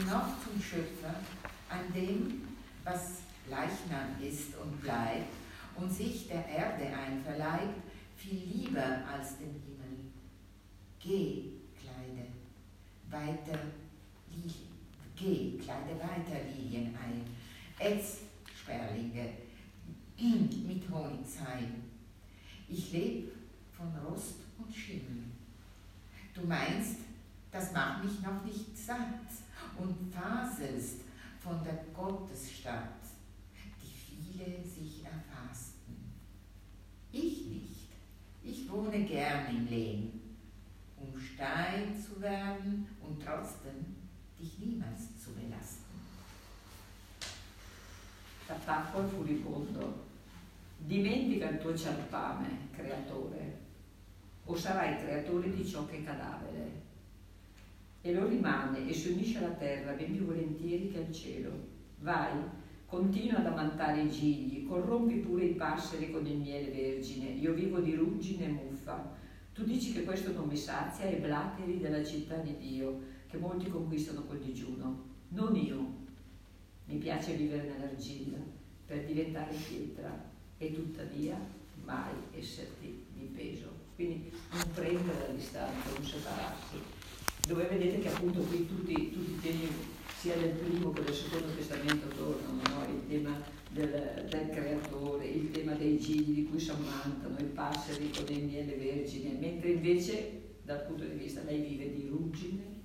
noch zum Schöpfer, an dem, was Leichnam ist und bleibt und sich der Erde einverleibt, viel lieber als den Himmel. Geh, kleide weiter Lilien ein, ätz Sperlinge mit Honigseim. Ich leb von Rost und Schimmel. Du meinst, das macht mich noch nicht satt und faselst von der Gottesstadt, die viele sich erfassten. Ich nicht, ich wohne gern im Lehn, um Stein zu werden und trotzdem dich niemals zu belasten. T'attacco al furibondo. Dimentica il tuo cialpame, creatore, o sarai creatore di ciò che è cadavere. E lo rimane e si unisce alla terra ben più volentieri che al cielo. Vai, continua ad ammantare i gigli, corrompi pure i passeri con il miele vergine, io vivo di ruggine e muffa. Tu dici che questo non mi sazia e blateri della città di Dio, che molti conquistano col digiuno. Non io. Mi piace vivere nell'argilla per diventare pietra e tuttavia mai esserti di peso. Quindi non prendere la distanza, non separarsi. Dove vedete che appunto qui tutti i temi sia del primo che del secondo testamento tornano, no? Il tema del creatore, il tema dei gigli di cui si ammantano, i passeri con il miele vergine, mentre invece dal punto di vista lei vive di ruggine